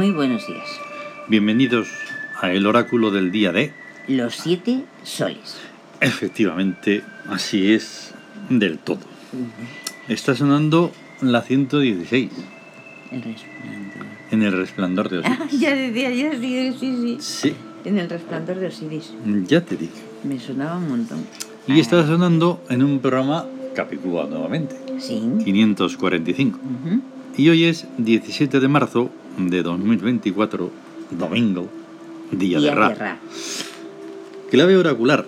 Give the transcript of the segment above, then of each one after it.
Muy buenos días. Bienvenidos a el oráculo del día de... Los 7 soles. Efectivamente, así es del todo. Está sonando la 116. El resplandor. En el resplandor de Osiris. Ya decía yo, sí. Sí, En el resplandor de Osiris. ya te digo. Me sonaba un montón. Y está sonando en un programa Capicúa nuevamente. Sí. 545. Y hoy es 17 de marzo de 2024, domingo, día de Ra. Clave oracular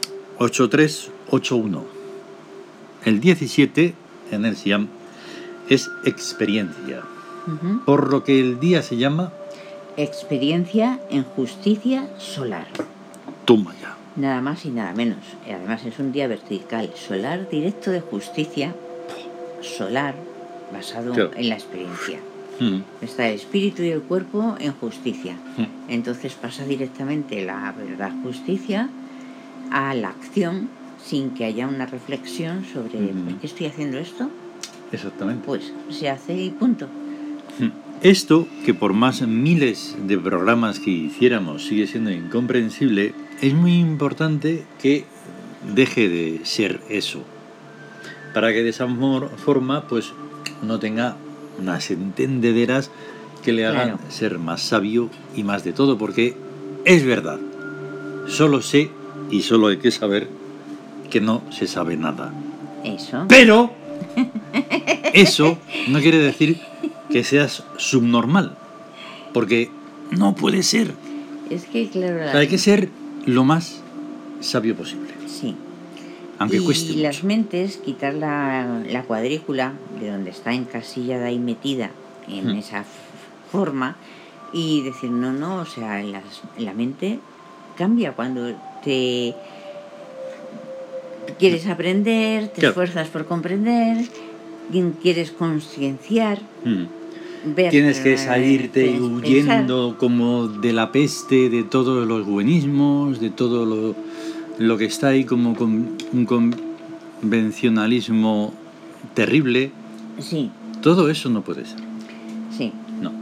8381. El 17 en el Siam es experiencia, por lo que el día se llama Experiencia en justicia solar. Toma ya. Nada más y nada menos. Y además es un día vertical, solar directo de justicia, solar, basado en la experiencia. Está el espíritu y el cuerpo en justicia. Entonces pasa directamente la verdad justicia a la acción sin que haya una reflexión sobre ¿por qué estoy haciendo esto? Exactamente. Pues se hace y punto. Esto, que por más miles de programas que hiciéramos sigue siendo incomprensible, es muy importante que deje de ser eso, para que de esa forma pues no tenga unas entendederas que le hagan ser más sabio y más de todo, porque es verdad, solo sé y solo hay que saber que no se sabe nada. Eso. Pero eso no quiere decir que seas subnormal, porque no puede ser. Es que, claro... O sea, hay que ser lo más sabio posible. Sí. Aunque cueste mucho. Y las mentes, quitar la cuadrícula de donde está encasillada y metida en esa forma y decir, no, o sea, la mente cambia cuando te quieres aprender, te esfuerzas por comprender, quieres concienciar. Tienes que salirte huyendo como de la peste, de todos los buenismos, de todo lo que está ahí como con un convencionalismo terrible. Sí. Todo eso no puede ser. Sí. No.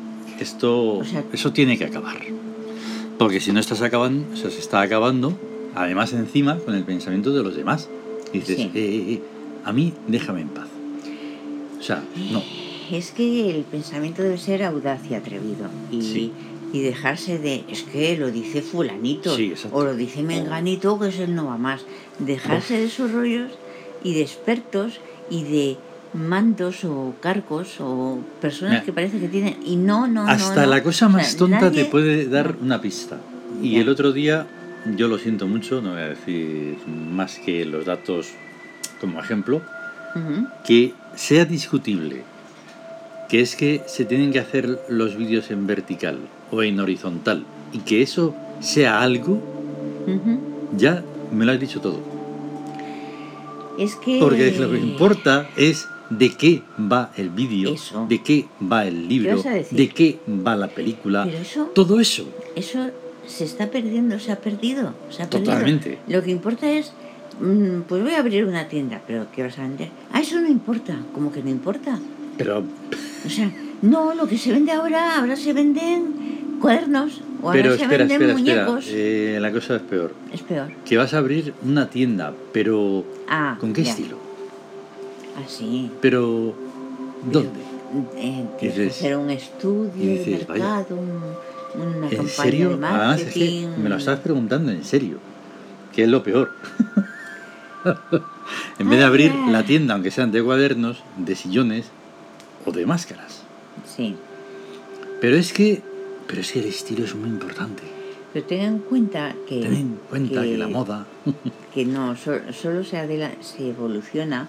Eso tiene que acabar. Porque si no estás acabando, o sea, se está acabando, además encima con el pensamiento de los demás. Dices, a mí déjame en paz. O sea, no. Es que el pensamiento debe ser audaz y atrevido y dejarse de, es que lo dice fulanito o lo dice menganito, que es él no va más. Dejarse de esos rollos y de expertos y de mandos o cargos o personas que parece que tienen y no. Hasta la cosa más tonta te puede dar una pista. Y el otro día, yo lo siento mucho, no voy a decir más que los datos como ejemplo, que sea discutible, que es que se tienen que hacer los vídeos en vertical o en horizontal y que eso sea algo, ya me lo has dicho todo. Es que... Porque lo que importa es de qué va el vídeo, de qué va el libro, de qué va la película, pero eso, todo eso. Eso se está perdiendo, se ha perdido. Totalmente. Lo que importa es, pues voy a abrir una tienda, pero ¿qué vas a vender? Eso no importa, como que no importa. Pero... O sea, no, lo que se vende ahora se venden cuadernos o ahora se venden muñecos. La cosa es peor. Es peor. Que vas a abrir una tienda, pero ¿con qué estilo? Así. Pero ¿dónde? Tienes que hacer un estudio de mercado, una campaña de marketing. Además es que me lo estás preguntando en serio, que es lo peor. En vez de abrir la tienda, aunque sean de cuadernos, de sillones o de máscaras. Sí. Pero es que el estilo es muy importante. Pero ten en cuenta que la moda... que no, solo se evoluciona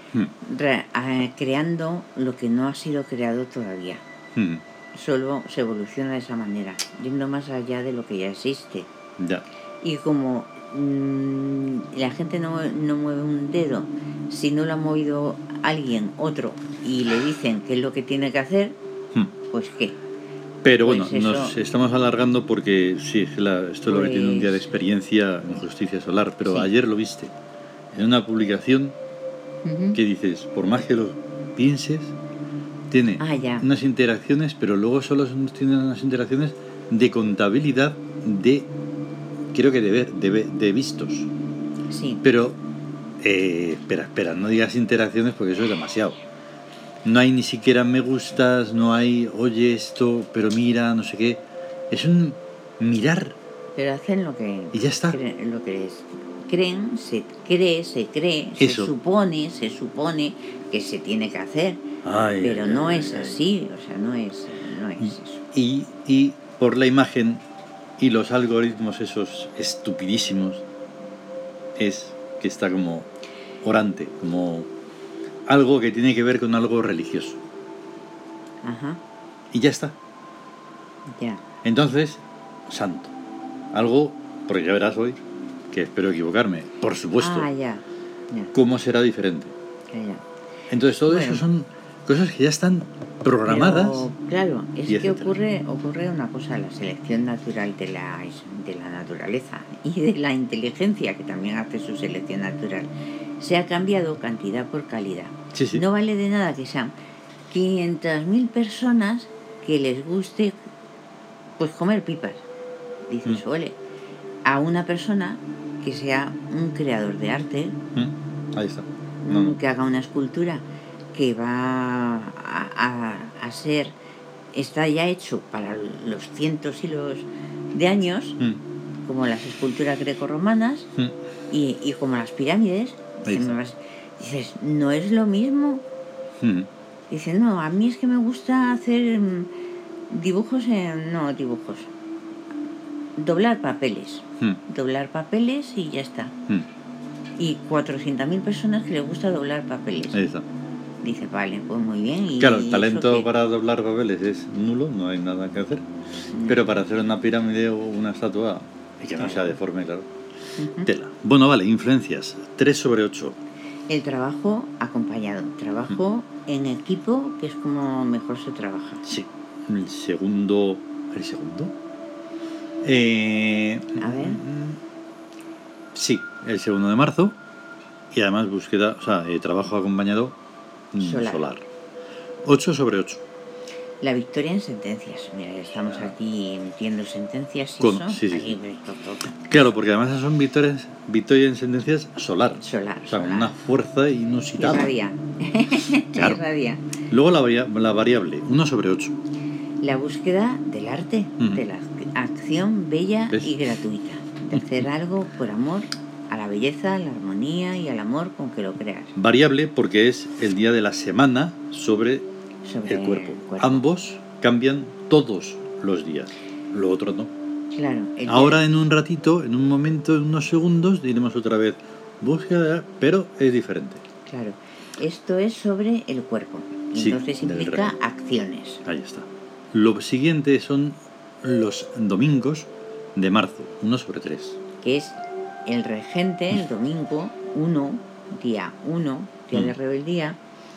creando lo que no ha sido creado todavía. Solo se evoluciona de esa manera, yendo más allá de lo que ya existe. Ya. Y como la gente no mueve un dedo, si no lo ha movido alguien, otro, y le dicen qué es lo que tiene que hacer, pues qué. Pero bueno, nos estamos alargando porque sí, esto es lo que tiene un día de experiencia en justicia solar, pero ayer lo viste en una publicación que dices, por más que lo pienses, tiene unas interacciones, pero luego solo tiene unas interacciones de contabilidad de, creo que de vistos. Sí. Pero, espera, no digas interacciones porque eso es demasiado. No hay ni siquiera me gustas, no hay, oye esto, pero mira, no sé qué. Es un mirar. Pero hacen lo que... Y ya está. Lo que creen, se cree, eso. se supone que se tiene que hacer. Pero no es así, o sea, no es eso. Y por la imagen y los algoritmos esos estupidísimos, es que está como orante, como algo que tiene que ver con algo religioso. Ajá. Y ya está. Ya. Entonces, santo. Algo, porque ya verás hoy, que espero equivocarme, por supuesto. Ya. ¿Cómo será diferente? Ya. Entonces, todo eso son cosas que ya están programadas. Pero, claro, es que ocurre una cosa, la selección natural de la naturaleza y de la inteligencia, que también hace su selección natural, se ha cambiado cantidad por calidad. Sí. No vale de nada que sean 500.000 personas que les guste pues comer pipas. Dices, ole, a una persona que sea un creador de arte, ahí está. que haga una escultura que va a ser, está ya hecho para los cientos y los de años, como las esculturas grecorromanas y como las pirámides. Dices, no es lo mismo. Dices, no, a mí es que me gusta hacer dibujos, doblar papeles. Doblar papeles y ya está. Y 400.000 personas que les gusta doblar papeles. Ahí está. Dice, vale, pues muy bien. Claro, el talento para doblar papeles es nulo, no hay nada que hacer. Pero para hacer una pirámide o una estatua, y que no sea deforme, claro. Tela. Bueno, vale, influencias. 3/8. El trabajo acompañado. Trabajo en equipo, que es como mejor se trabaja. Sí. ¿El segundo? A ver. Sí, el 2 de marzo. Y además búsqueda, trabajo acompañado solar. 8/8. La victoria en sentencias. Mira, ya estamos aquí emitiendo sentencias y sí. Claro, porque además son victorias en sentencias solar. Con una fuerza inusitada. Irradia. Claro. Luego la variable, 1/8. La búsqueda del arte, de la acción bella y gratuita. De hacer algo por amor a la belleza, a la armonía y al amor con que lo creas. Variable porque es el día de la semana sobre el cuerpo. Ambos cambian todos los días, lo otro no. Claro. Ahora en un ratito, en un momento, en unos segundos, diremos otra vez búsqueda, pero es diferente. Claro, esto es sobre el cuerpo. Y entonces implica acciones. Ahí está. Lo siguiente son los domingos de marzo, 1/3. Que es el regente, el domingo 1, día de rebeldía,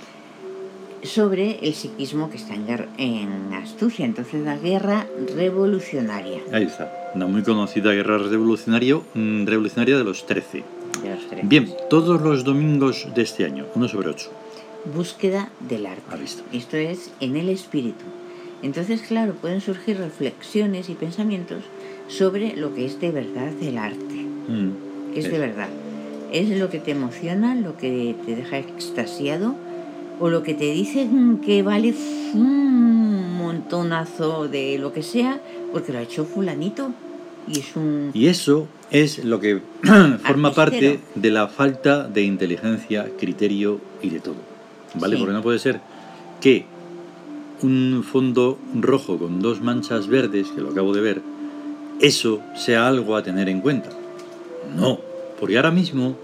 sobre el psiquismo que está en Astucia. Entonces, la guerra revolucionaria. Ahí está, una muy conocida guerra revolucionaria de los 13. Bien, todos los domingos de este año, 1/8. Búsqueda del arte. Esto es en el espíritu. Entonces, claro, pueden surgir reflexiones y pensamientos sobre lo que es de verdad el arte. ¿Qué es de verdad? ¿Es lo que te emociona, lo que te deja extasiado? ¿O lo que te dice que vale un montonazo de lo que sea porque lo ha hecho fulanito? Y eso es lo que forma parte de la falta de inteligencia, criterio y de todo. ¿Vale? Porque no puede ser que un fondo rojo con 2 manchas verdes, que lo acabo de ver, eso sea algo a tener en cuenta. No, porque ahora mismo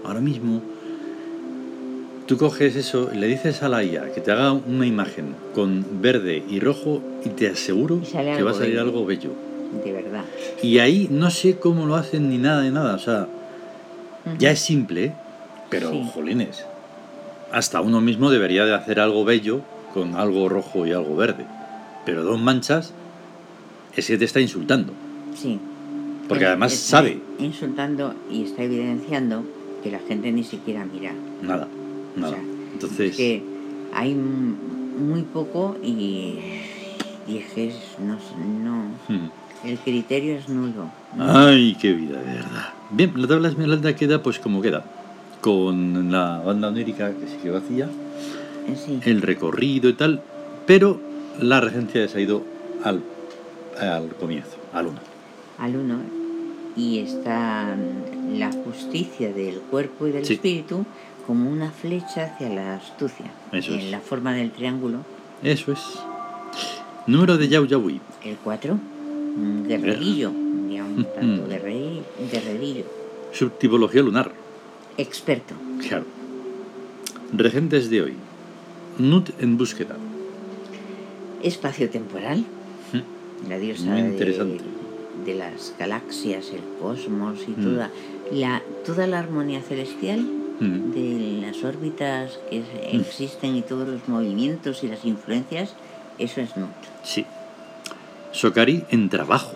tú coges eso y le dices a la IA que te haga una imagen con verde y rojo y te aseguro que va a salir algo bello. De verdad. Y ahí no sé cómo lo hacen ni nada de nada. O sea, ya es simple, pero jolines, hasta uno mismo debería de hacer algo bello con algo rojo y algo verde. Pero 2 manchas, ese te está insultando. Sí. Porque además sabe. Insultando y está evidenciando que la gente ni siquiera mira. Nada. O sea, entonces que hay muy poco y es que no, el criterio es nulo. Ay, qué vida, de verdad. Bien, la tabla esmeralda queda pues como queda, con la banda onírica que sí que vacía, sí, el recorrido y tal, pero la regencia se ha ido al comienzo, al 1. Al 1, y está la justicia del cuerpo y del espíritu como una flecha hacia la astucia. Eso en es. la forma del triángulo. Eso es. Número de Yau Yaui. El 4, un guerrerillo, ya un tanto guerrerillo. Subtipología lunar. Experto. Claro. Regentes de hoy. Nut en búsqueda. Espacio temporal. La diosa muy interesante. De las galaxias, el cosmos y toda la armonía celestial de las órbitas que existen y todos los movimientos y las influencias, eso es Nut. Sí. Sokari en trabajo.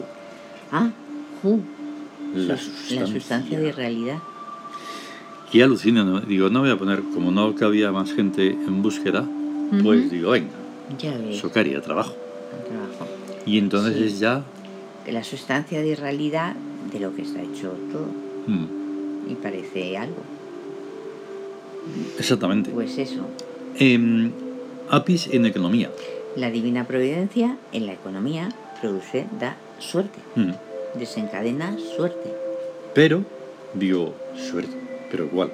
La sustancia de realidad. Y alucina, ¿no? Digo, no voy a poner, como no cabía más gente en búsqueda, pues digo, venga, ya ves. Sokari a trabajo. Y entonces es ya la sustancia de realidad de lo que está hecho todo. Y parece algo. Exactamente. Pues eso. Apis en economía. La divina providencia en la economía produce, da suerte. Desencadena suerte. Pero, digo, suerte, pero ¿cuál?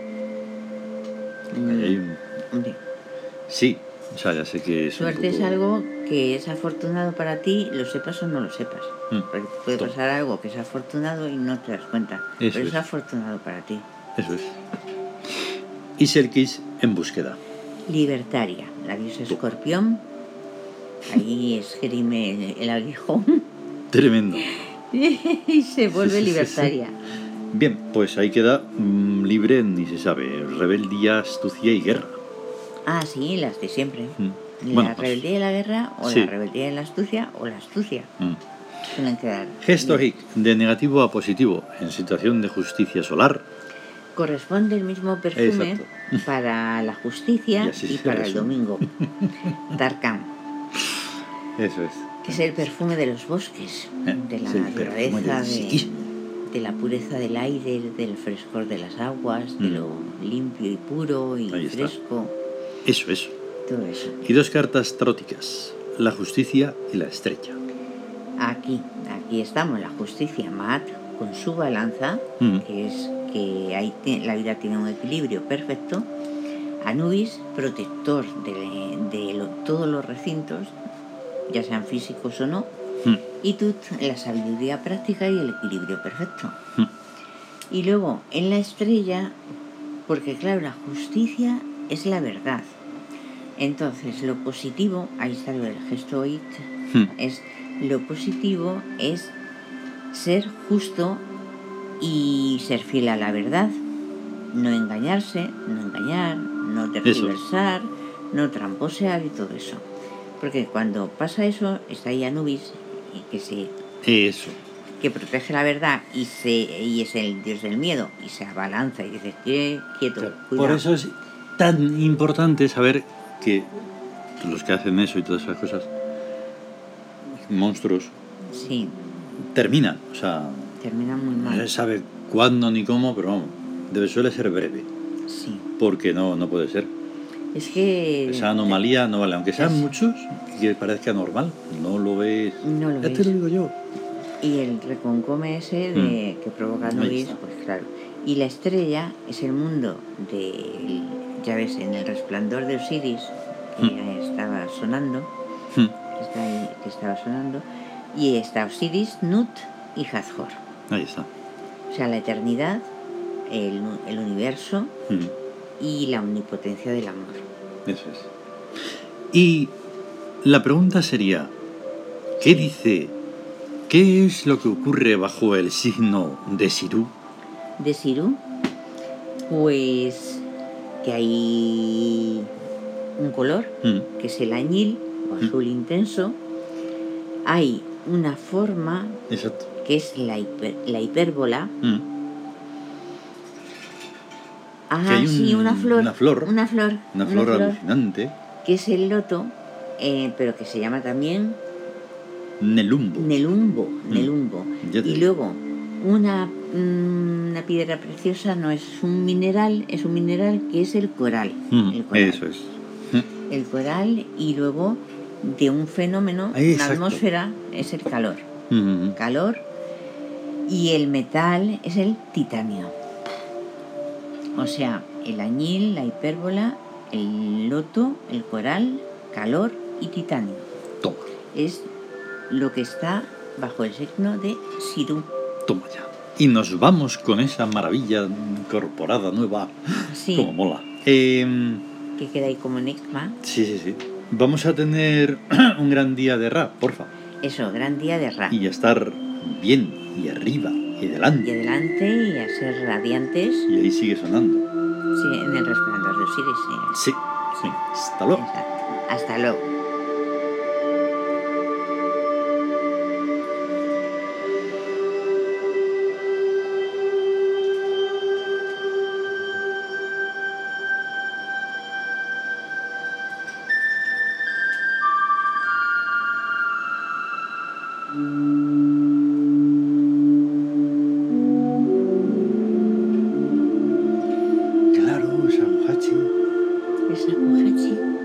Sí, o sea, ya sé que es suerte es algo que es afortunado para ti, lo sepas o no lo sepas. Porque puede pasar algo que es afortunado y no te das cuenta. Pero es afortunado para ti. Eso es. Y Serkis en búsqueda. Libertaria, la diosa Escorpión. Ahí esgrime el aguijón. Tremendo. Y se vuelve libertaria. Bien, pues ahí queda libre, ni se sabe, rebeldía, astucia y guerra. Sí, las de siempre. La rebeldía y la guerra, o la rebeldía y la astucia, o la astucia. Suelen quedar. Gesto hic, de negativo a positivo, en situación de justicia solar. Corresponde el mismo perfume para la justicia y para el domingo. Tarkan. Eso es. Que es el perfume de los bosques, de la naturaleza, de la pureza del aire, del frescor de las aguas, de lo limpio y puro y fresco. Eso. Todo eso. Y 2 cartas taróticas, la justicia y la estrella. Aquí estamos, la justicia, Maat, con su balanza, que es que ahí la vida tiene un equilibrio perfecto. Anubis, protector de todos los recintos, ya sean físicos o no. Y Tut, la sabiduría práctica y el equilibrio perfecto. Y luego, en la estrella, porque claro, la justicia es la verdad. Entonces, lo positivo, ahí está el gesto it, lo positivo es ser justo y ser fiel a la verdad. No engañarse, no engañar, no tergiversar, no tramposear y todo eso. Porque cuando pasa eso, está ahí Anubis, que protege la verdad y es el dios del miedo, y se abalanza y dice, quieto, cuidado. Por eso es tan importante saber que los que hacen eso y todas esas cosas, monstruos, terminan muy mal. No se sabe cuándo ni cómo, pero vamos, suele ser breve. Porque no puede ser. Es que esa anomalía no vale, aunque sean muchos y que parezca normal, no lo ves. Ya te lo digo yo. Y el reconcome ese que provoca Anubis, pues claro. Y la estrella es el mundo ya ves, en el resplandor de Osiris, que estaba sonando, que estaba sonando, y está Osiris, Nut y Hathor. Ahí está. O sea, la eternidad, el universo y la omnipotencia del amor. Eso es. Y la pregunta sería, ¿qué dice? ¿Qué es lo que ocurre bajo el signo de Sirú? ¿De Sirú? Pues que hay un color, que es el añil, o azul intenso. Hay una forma, que es la hipérbola. Una flor Una flor alucinante, que es el loto, pero que se llama también Nelumbo. Nelumbo. Y luego una piedra preciosa no es un mineral, es un mineral que es el coral. El coral. Eso es. El coral, y luego de un fenómeno, una atmósfera, es el calor. Calor, y el metal es el titanio. O sea, el añil, la hipérbola, el loto, el coral, calor y titanio. Toma. Es lo que está bajo el signo de Sirú. Toma ya. Y nos vamos con esa maravilla incorporada nueva. Sí. Como mola. Que queda ahí como enigma. Sí. Vamos a tener un gran día de Ra, porfa. Eso, gran día de Ra. Y a estar bien, y arriba, y delante. Y adelante, y a ser radiantes. Y ahí sigue sonando. Sí, en el resplandor de Osiris. Sí. Hasta luego. Exacto. Hasta luego. Claro, Shakuhachi. Shakuhachi.